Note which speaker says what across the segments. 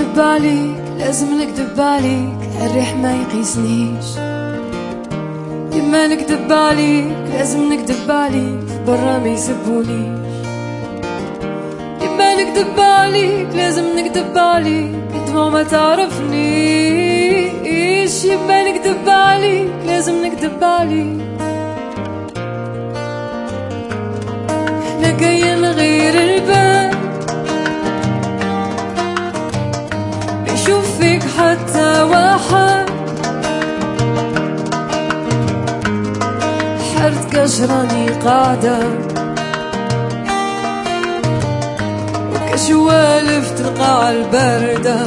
Speaker 1: نكدب عليك، لازم نكدب عليك، الريح ما يقيسنيش. يما نكدب عليك، لازم نكدب عليك، برا ما يسبونيش. يما نكدب عليك، لازم نكدب عليك، دموع ما تعرفنيش. يما نكدب عليك، لازم نكدب عليك. احنا جايين نغير البال، بيشوف فيك حتى واحد. حرت كشراني قاعدة وكشوالف تلقى عالباردة.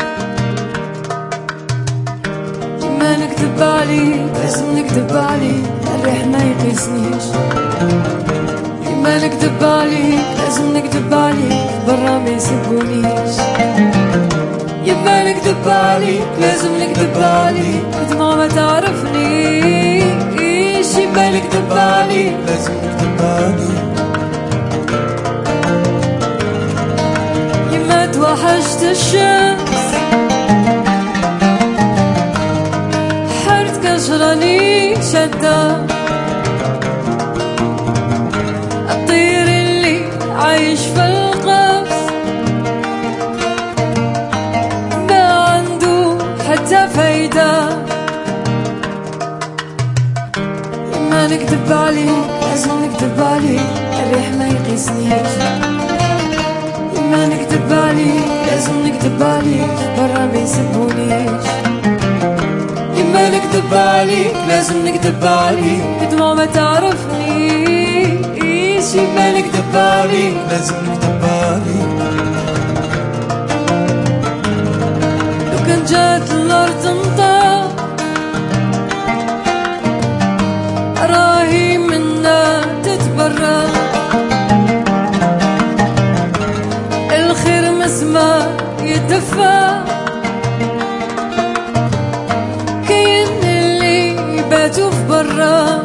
Speaker 1: يما نكدب عليك، لازم نكدب عليك، الريح ما يقيسنيش. يما نكدب عليك، لازم نكدب عليك، برا ما يسبونيش. يما نكدب عليك، لازم نكدب عليك، دموع ما تعرفنيش. يما نكدب عليك،
Speaker 2: لازم نكدب عليك.
Speaker 1: يما توحشت الشمس، حرت كشراني شدة. الطير اللي عايش في القفص ما عنده حتى فايدة. يما نكدب عليك، لازم نكدب عليك، الريح ما يقيسنيش. يما نكدب عليك، لازم نكدب عليك، برا ما يسبونيش. يما نكدب عليك، لازم نكدب عليك، دموع ما تعرفنيش. يما نكدب عليك،
Speaker 2: لازم نكدب عليك.
Speaker 1: لو كان جات الأرض تمطر راهي منا تتبرى. الخير مسمى يدفى، كاين اللي يباتوا في برا.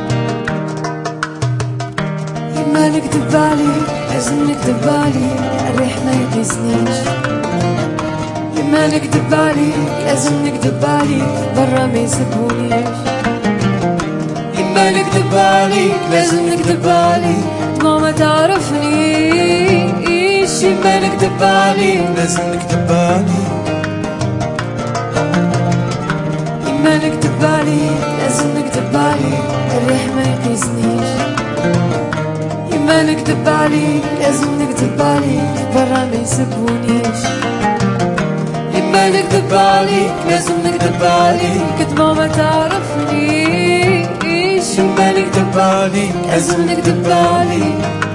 Speaker 1: يما نكدب عليك، لازم نكدب عليك، الريح ما يقيسنيش. يما نكدب عليك، لازم نكدب عليك، برا ما يسبونيش. يما نكدب عليك، لازم نكدب عليك، دموع ما تعرفنيش. يما نكدب عليك،
Speaker 2: لازم نكدب عليك.
Speaker 1: يما نكدب عليك، لازم نكدب عليك، الريح ما يقيسنيش. يما نكدب عليك، لازم نكدب عليك، برا ما يسبونيش. يما نكدب عليك، لازم نكدب عليك، دموع ما تعرفنيش. يما نكدب عليك، لازم نكدب عليك.